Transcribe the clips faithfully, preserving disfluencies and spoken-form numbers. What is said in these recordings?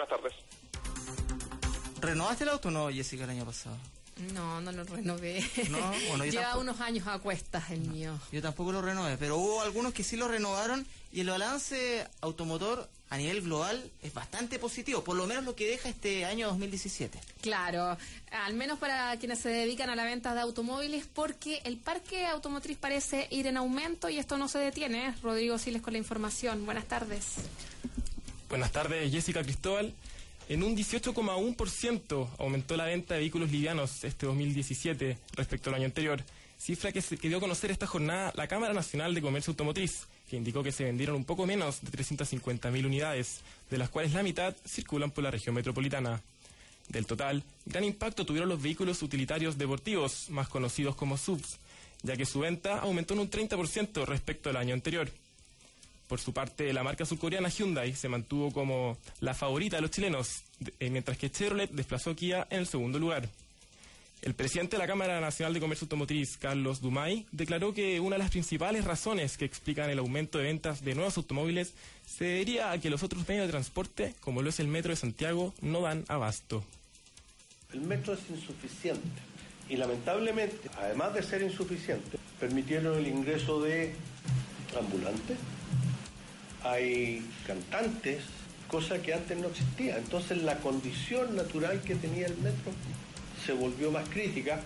buenas tardes. ¿Renovaste el auto o no, Jessica, el año pasado? No, no lo renové. No, bueno, yo Lleva tampoco. unos años a cuestas el No, mío. Yo tampoco lo renové, pero hubo algunos que sí lo renovaron y el balance automotor a nivel global es bastante positivo, por lo menos lo que deja este año dos mil diecisiete. Claro, al menos para quienes se dedican a la venta de automóviles, porque el parque automotriz parece ir en aumento y esto no se detiene. Rodrigo Siles con la información. Buenas tardes. Buenas tardes, Jessica, Cristóbal. En un dieciocho coma uno por ciento aumentó la venta de vehículos livianos este dos mil diecisiete respecto al año anterior, cifra que, se, que dio a conocer esta jornada la Cámara Nacional de Comercio Automotriz, que indicó que se vendieron un poco menos de trescientas cincuenta mil unidades, de las cuales la mitad circulan por la región metropolitana. Del total, gran impacto tuvieron los vehículos utilitarios deportivos, más conocidos como S U Vs, ya que su venta aumentó en un treinta por ciento respecto al año anterior. Por su parte, la marca surcoreana Hyundai se mantuvo como la favorita de los chilenos, mientras que Chevrolet desplazó a Kia en el segundo lugar. El presidente de la Cámara Nacional de Comercio Automotriz, Carlos Dumay, declaró que una de las principales razones que explican el aumento de ventas de nuevos automóviles se debería a que los otros medios de transporte, como lo es el Metro de Santiago, no dan abasto. El metro es insuficiente y lamentablemente, además de ser insuficiente, permitieron el ingreso de ambulantes, hay cantantes, cosa que antes no existía. Entonces la condición natural que tenía el metro se volvió más crítica.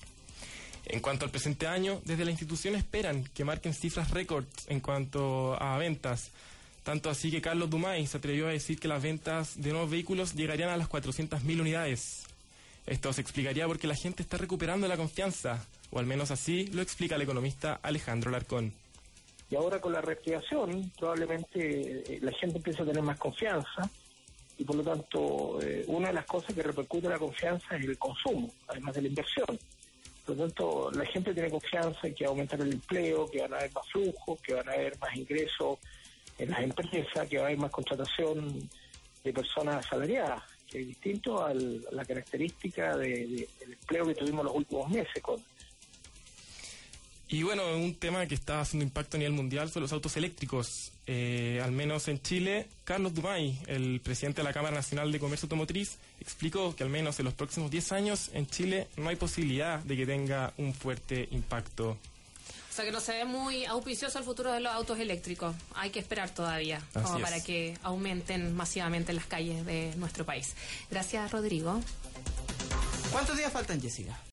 En cuanto al presente año, desde la institución esperan que marquen cifras récords en cuanto a ventas. Tanto así que Carlos Dumay se atrevió a decir que las ventas de nuevos vehículos llegarían a las cuatrocientas mil unidades. Esto se explicaría porque la gente está recuperando la confianza, o al menos así lo explica el economista Alejandro Larcón. Y ahora con la reactivación probablemente eh, la gente empieza a tener más confianza y por lo tanto eh, una de las cosas que repercute en la confianza es el consumo, además de la inversión. Por lo tanto, la gente tiene confianza en que va a aumentar el empleo, que van a haber más flujos, que van a haber más ingresos en las empresas, que va a haber más contratación de personas asalariadas, que es distinto al, a la característica de, de, del empleo que tuvimos los últimos meses con. Y bueno, un tema que está haciendo impacto a nivel mundial son los autos eléctricos. Eh, al menos en Chile, Carlos Dumay, el presidente de la Cámara Nacional de Comercio Automotriz, explicó que al menos en los próximos diez años en Chile no hay posibilidad de que tenga un fuerte impacto. O sea que no se ve muy auspicioso el futuro de los autos eléctricos. Hay que esperar todavía, Así como es. para que aumenten masivamente en las calles de nuestro país. Gracias, Rodrigo. ¿Cuántos días faltan, Jessica?